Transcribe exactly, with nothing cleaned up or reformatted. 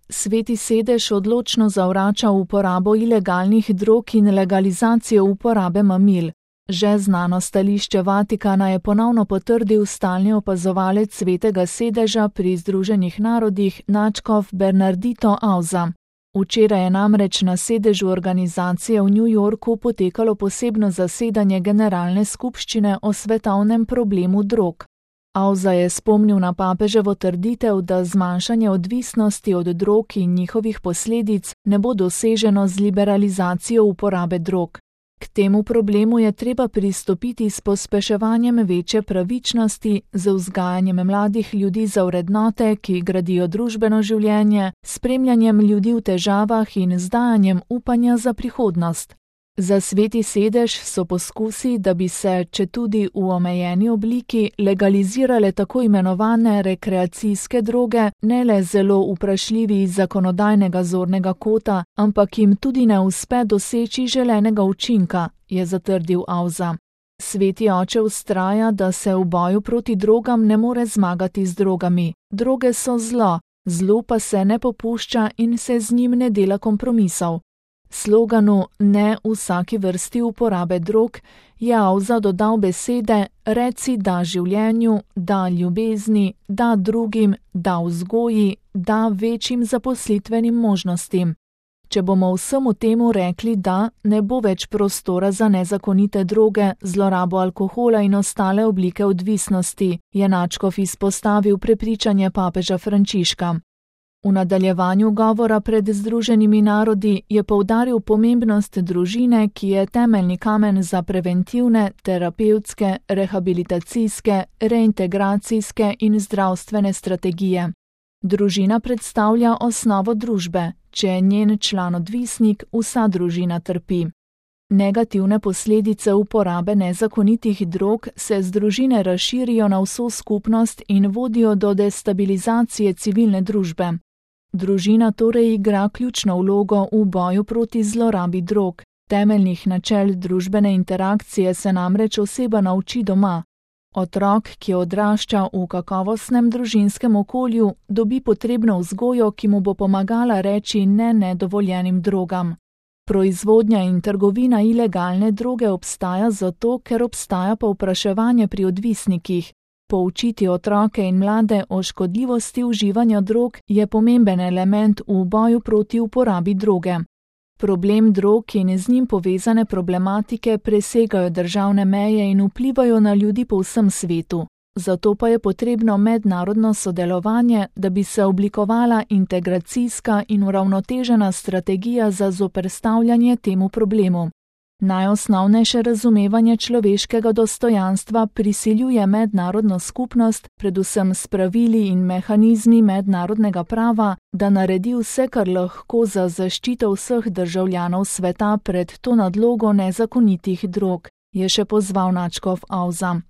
Sveti sedež odločno zavrača uporabo ilegalnih drog in legalizacijo uporabe mamil. Že znano stališče Vatikana je ponovno potrdil stalni opazovalec Svetega sedeža pri Združenih narodih nadškof Bernardito Auza. Včeraj je namreč na sedežu organizacije v New Yorku potekalo posebno zasedanje Generalne skupščine o svetovnem problemu drog. Auza je spomnil na papeževo trditev, da zmanjšanje odvisnosti od drog in njihovih posledic ne bo doseženo z liberalizacijo uporabe drog. K temu problemu je treba pristopiti s pospeševanjem večje pravičnosti, z vzgajanjem mladih ljudi za vrednote, ki gradijo družbeno življenje, spremljanjem ljudi v težavah in z dajanjem upanja za prihodnost. Za Sveti sedež so poskusi, da bi se, četudi v omejeni obliki, legalizirale tako imenovane rekreacijske droge, ne le zelo vprašljivi iz zakonodajnega zornega kota, ampak jim tudi ne uspe doseči želenega učinka, je zatrdil Auza. Sveti oče vztraja, da se v boju proti drogam ne more zmagati z drogami. Droge so zlo, zlu pa se ne popušča in se z njim ne dela kompromisov. Sloganu ne vsaki vrsti uporabe drog je Auza dodal besede reci da življenju, da ljubezni, da drugim, da vzgoji, da večjim zaposlitvenim možnostim. Če bomo vsemu temu rekli da, ne bo več prostora za nezakonite droge, zlorabo alkohola in ostale oblike odvisnosti, je nadškof izpostavil prepričanje papeža Frančiška. V nadaljevanju govora pred Združenimi narodi je poudaril pomembnost družine, ki je temeljni kamen za preventivne, terapevtske, rehabilitacijske, reintegracijske in zdravstvene strategije. Družina predstavlja osnovo družbe, če je njen član odvisnik, vsa družina trpi. Negativne posledice uporabe nezakonitih drog se z družine razširijo na vso skupnost in vodijo do destabilizacije civilne družbe. Družina torej igra ključno vlogo v boju proti zlorabi drog. Temeljnih načel družbene interakcije se namreč oseba nauči doma. Otrok, ki odrašča v kakovostnem družinskem okolju, dobi potrebno vzgojo, ki mu bo pomagala reči ne nedovoljenim drogam. Proizvodnja in trgovina ilegalne droge obstaja zato, ker obstaja povpraševanje pri odvisnikih. Poučiti otroke in mlade o škodljivosti uživanja drog je pomemben element v boju proti uporabi droge. Problem drog in z njim povezane problematike presegajo državne meje in vplivajo na ljudi po vsem svetu. Zato pa je potrebno mednarodno sodelovanje, da bi se oblikovala integracijska in uravnotežena strategija za zoperstavljanje temu problemu. Najosnovnejše razumevanje človeškega dostojanstva prisiljuje mednarodno skupnost, predvsem s pravili in mehanizmi mednarodnega prava, da naredi vse, kar lahko za zaščito vseh državljanov sveta pred to nadlogo nezakonitih drog, je še pozval nadškof Auza.